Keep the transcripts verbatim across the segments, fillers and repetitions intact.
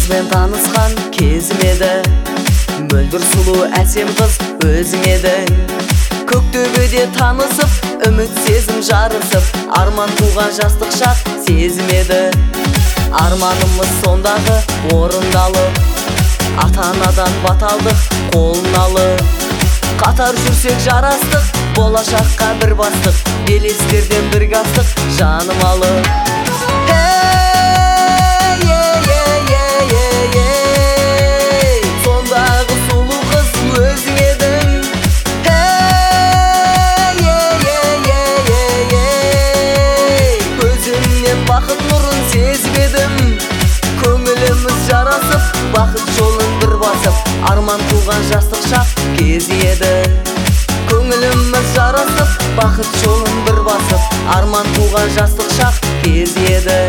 қызбен танысқан кезім еді. Мөлдір сұлу әсем қыз өзің едің. Көктөбеде танысып, үміт сезім жарысып, арман туған жастық шақ сезім еді. Арманымыз сондағы орындалып, ата-анадан баталдық қолын алып, қатар жүрсек жарастық, болашаққа бір бастық, белестерден бір қастық, жаным алып. Сондағы сұлу қыз өзің едің. Көзіңнен бақыт нұрын сезіп едім. Көңіліміз жарасып, бақыт жолын бір басып, арман туған жастық шақ кезі еді. Көңіліміз жарасып, бақыт жолын бір басып, арман туған жастық шақ кезі еді.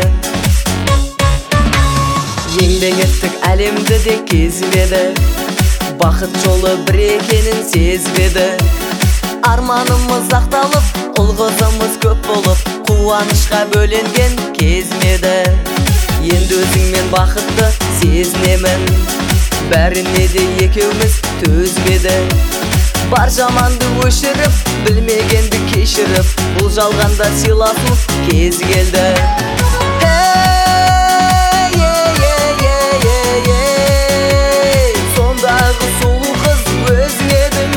Еңбек еттік әлемді де кезіп еді. Бақыт жолы бір екенін сезіп еді. Арманымыз ақталып, ұл-қызымыз көп болып, қуанышқа бөленген кезім еді. Енді өзіңмен бақытты сезінемін, бәріне де екеуміз төзіп еді. Бар жаманды өшіріп, білмегенді кешіріп, бұл жалғанда сыйласу кезі келді. Сондағы сұлу қыз өзің едің.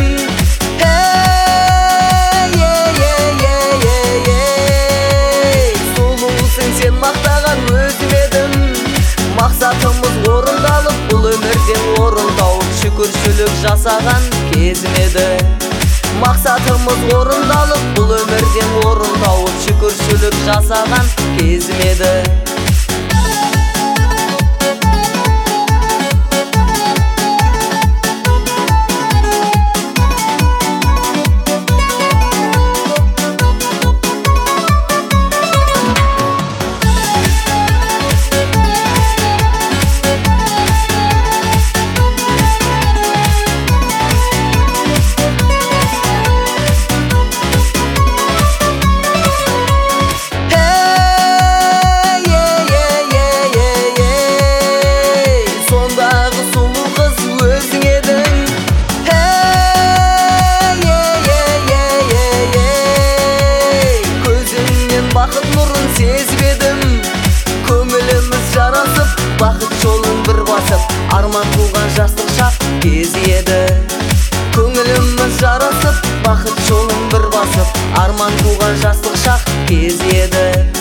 Сұлусың сен мақтаған өзім едім. Мақсатымыз орындалып, бұл өмірден орын тауып, шүкіршілік жасаған кезім еді. Мақсатымыз орындалып, бұл өмірден орын тауып, шүкіршілік жасаған кезім еді. Бақыт нұрын сезіп едім. Көңіліміз жарасып, бақыт жолын бір басып, арман туған жастық шақ кезі еді. Көңіліміз жарасып, бақыт жолын бір басып, арман туған жастық шақ кезі еді.